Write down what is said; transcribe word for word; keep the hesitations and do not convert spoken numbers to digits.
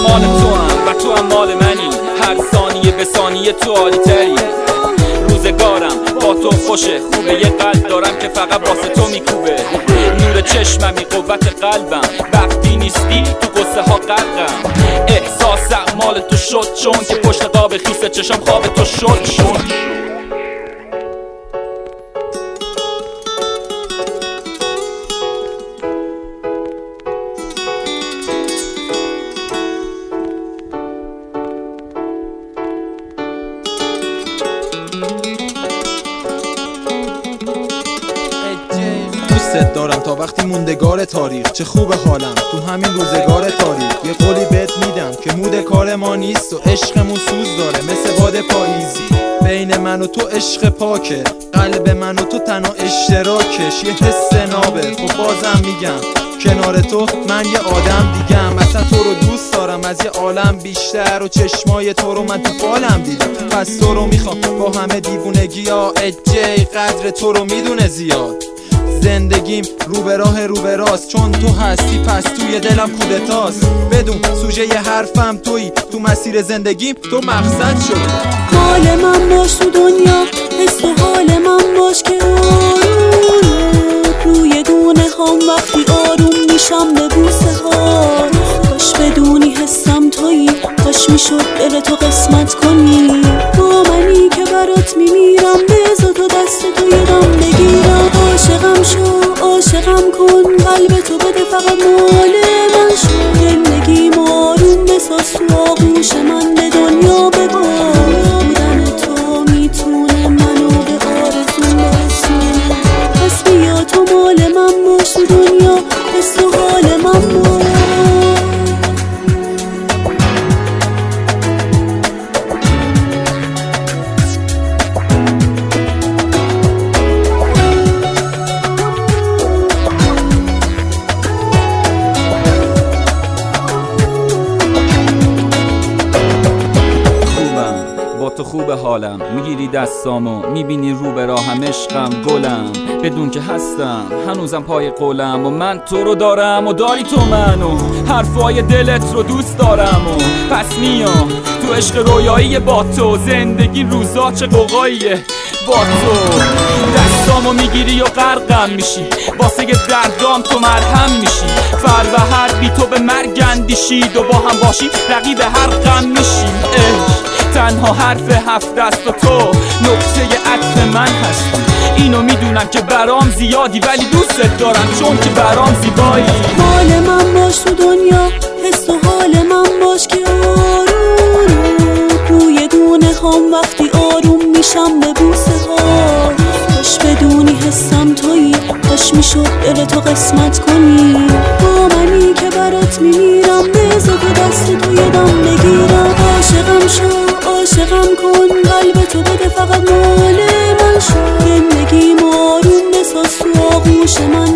مال تو هم و تو هم مال منی، هر ثانیه به ثانیه تو عالی تری. روزگارم با تو خوشه، خوبه یه قلب دارم که فقط واسه تو میکوبه. نور چشممی قوت قلبم، وقتی نیستی تو قصه ها غرقم. احساسم مال تو شد چون که پشت قاب خیس چشم خواب تو شد شد. دوست دارم تا وقتی موندگار تاریخ، چه خوب حالم تو همین روزگار تاریخ. یه قولی بهت میدم که مود کار ما نیست و عشقمون سوز داره مثل باد پاییزی. بین من و تو عشق پاکه، قلب من و تو تنها اشتراکش یه حس نابه. خب بازم میگم کنار تو من یه آدم دیگم، اصلا تو رو دوست دارم از یه عالم بیشتر و چشمای تو رو من تو فالم دیدم. پس تو رو میخوام با همه دیوونگی ها، اجی قدر تو رو میدونه زیاد. زندگیم رو به راه رو به راست، چون تو هستی پس توی دلم کودتاست. بدون سوژه ی حرفم تویی، تو مسیر زندگیم تو مقصد شدی. حال من باش تو دنیا، حس و حال من باش که آروم روی دونه هم وقتی آروم میشم به بوسه ها. کاش بدونی حسم تویی، کاش میشد دل تو قسمت کنی. با منی که برات میمیرم، بذار تو دست تو یادم بگیرم. عاشقم شو عاشقم کن، قلب تو بده فقط مال من شو. زندگیم آروم بساز تو آغوش من، به دنیا ببار. بودن تو میتونه منو به آرزون برسونه. پس بیا تو مال من باش تو دنیا، حس و حال من باش. تو خوب حالم، میگیری دستامو میبینی رو به راهم. عشقم گلم بدون که هستم هنوزم پای قولم، و من تو رو دارم و داری تو منو. حرفای دلت رو دوست دارم و پس میام تو عشق رویایی با تو. زندگی روزا چه قوقاییه با تو. دستامو میگیری و غرقم میشی، واسه دردام تو مرهم میشی. فر و هر بی تو به مرگ اندیشید و با هم باشی رقیب هر غم میشیم. تنها حرف هفت دست و تو نقطه عطف من هستی. اینو میدونم که برام زیادی ولی دوستت دارم چون که برام زیبایی. حال من باش تو دنیا، حس و حال من باش که آروم روی دونه هم وقتی آروم میشم به بوسه ها. کاش بدونی حسم تویی، کاش میشد دل تو قسمت کنی. با منی که برات میمیرم، بذار تو دست تو یادم بگیرم. عاشقم شو عاشقم کن، قلب تو بده فقط مال من شو. زندگیم آروم بساز تو آغوش من،